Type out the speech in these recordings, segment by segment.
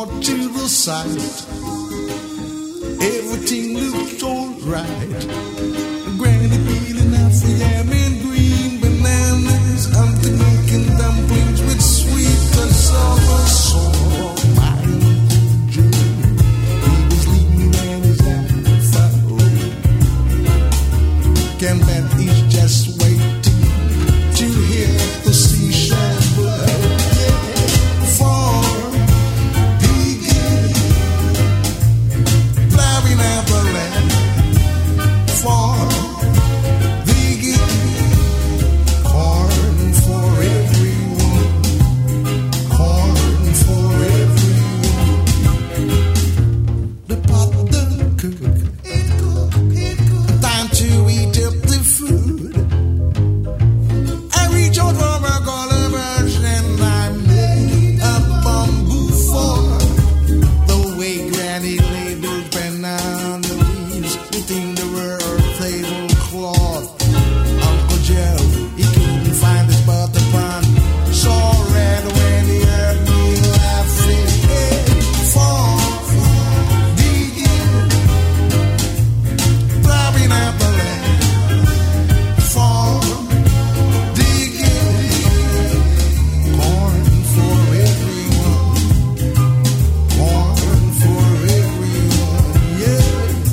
brought to the site. Everything looked alright. Granny peeling out for yam and green bananas. Auntie making dumplings with sweet cassava sauce. My Uncle Joe, he was leading and his apple followed. Can bet he's just waiting to hear the seashell blow. For digging, plowing out the land. For digging, corn for everyone. Corn for everyone. The pot done cook. Time to eat up the food. I reach out for my collar brush and I made a bamboo fork. The way Granny laid those banana leaves within the rare tablecloth. Uncle Joe, he couldn't find his butter pan. So red when he heard me laughing. Hey, for digging, plowing out the land. For digging, corn for everyone. Corn for everyone. Yeah.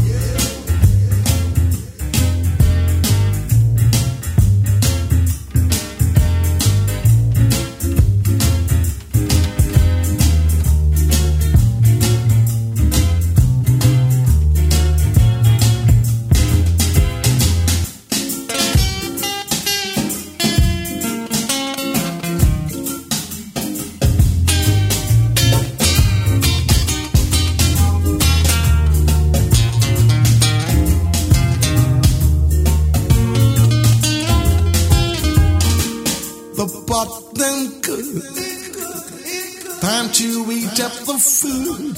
The pot then cook. Time to eat up the food.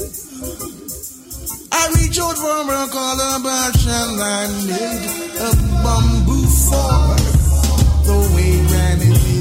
I reach out for my collar brush and I made a bamboo fork. The way Granny